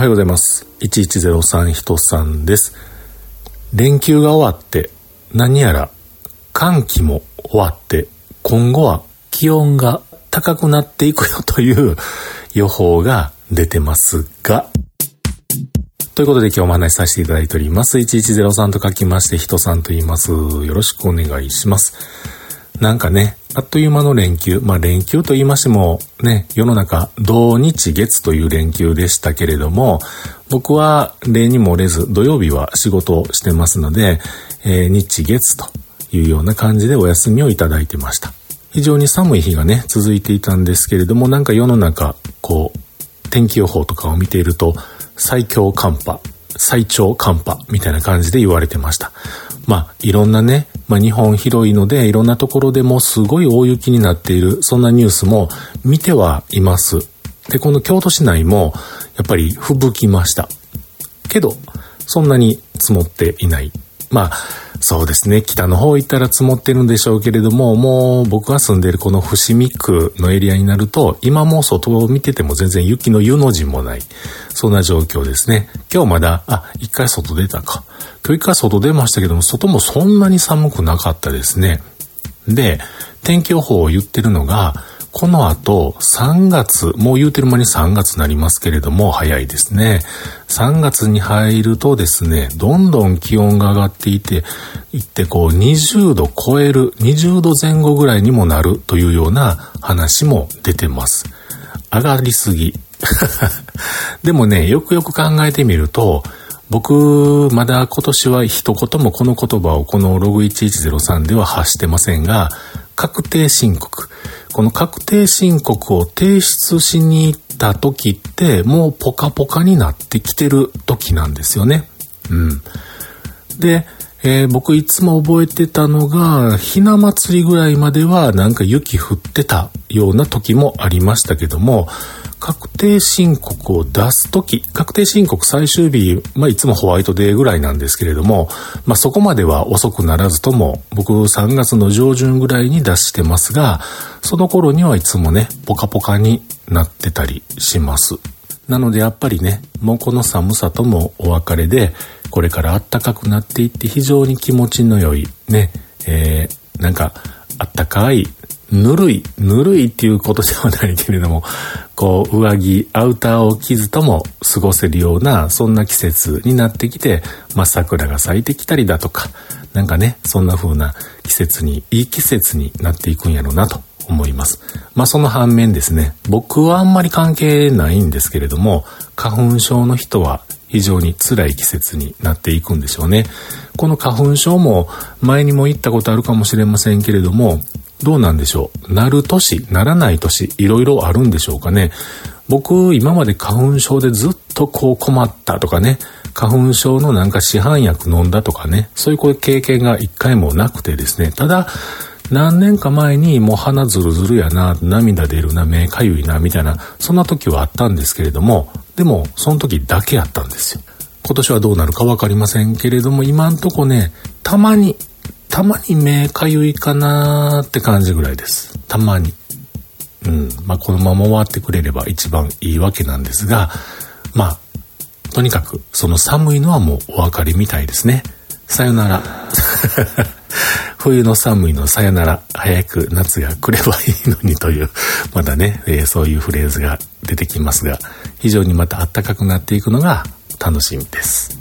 はようございます。1103ひとさんです。連休が終わって何やら寒気も終わって今後は気温が高くなっていくよという予報が出てますが、ということで今日も話しさせていただいております。1103と書きましてひとさんと言います。よろしくお願いします。なんかね、あっという間の連休。連休と言いましてもね、世の中土日月という連休でしたけれども、僕は例に漏れず土曜日は仕事をしてますので、日月というような感じでお休みをいただいてました。非常に寒い日がね、続いていたんですけれども、なんか世の中、天気予報とかを見ていると、最強寒波、最長寒波みたいな感じで言われてました。いろんなね、日本広いので、いろんなところでもすごい大雪になっている、そんなニュースも見てはいます。で、この京都市内も、やっぱり吹雪きました。けど、そんなに積もっていない。そうですね。北の方行ったら積もってるんでしょうけれども、もう僕が住んでいるこの伏見区のエリアになると、今も外を見てても全然雪の湯の字もない。そんな状況ですね。今日まだ、一回外出たか。今日一回外出ましたけども、外もそんなに寒くなかったですね。で、天気予報を言ってるのが、この後3月、もう言うてる間に3月になりますけれども、早いですね。3月に入るとですね、どんどん気温が上がっていって20度超える、20度前後ぐらいにもなるというような話も出てます。上がりすぎ。でもね、よくよく考えてみると、僕、まだ今年は一言もこの言葉をこのログ1103では発してませんが、確定申告。この確定申告を提出しに行った時って、もうポカポカになってきてる時なんですよね。で、僕いつも覚えてたのが、ひな祭りぐらいまではなんか雪降ってたような時もありましたけども、確定申告を出すとき、確定申告最終日、いつもホワイトデーぐらいなんですけれども、そこまでは遅くならずとも、僕3月の上旬ぐらいに出してますが、その頃にはいつもね、ポカポカになってたりします。なのでやっぱりね、もうこの寒さともお別れで、これから暖かくなっていって非常に気持ちの良いね、なんか暖かい、ぬるいっていうことではないけれども、上着、アウターを着ずとも過ごせるような、そんな季節になってきて、桜が咲いてきたりだとか、なんかね、そんな風ないい季節になっていくんやろうなと思います。その反面ですね、僕はあんまり関係ないんですけれども、花粉症の人は非常に辛い季節になっていくんでしょうね。この花粉症も前にも言ったことあるかもしれませんけれども、どうなんでしょう。なる年、ならない年、いろいろあるんでしょうかね。僕、今まで花粉症でずっと困ったとかね、花粉症のなんか市販薬飲んだとかね、そういう経験が一回もなくてですね、ただ、何年か前にもう鼻ズルズルやな、涙出るな、目かゆいな、みたいな、そんな時はあったんですけれども、でも、その時だけやったんですよ。今年はどうなるかわかりませんけれども、今んとこね、たまに目かゆいかなーって感じぐらいです。たまに。このまま終わってくれれば一番いいわけなんですが、とにかく、その寒いのはもうお分かりみたいですね。さよなら。冬の寒いのさよなら。早く夏が来ればいいのにという、まだね、そういうフレーズが出てきますが、非常にまた暖かくなっていくのが楽しみです。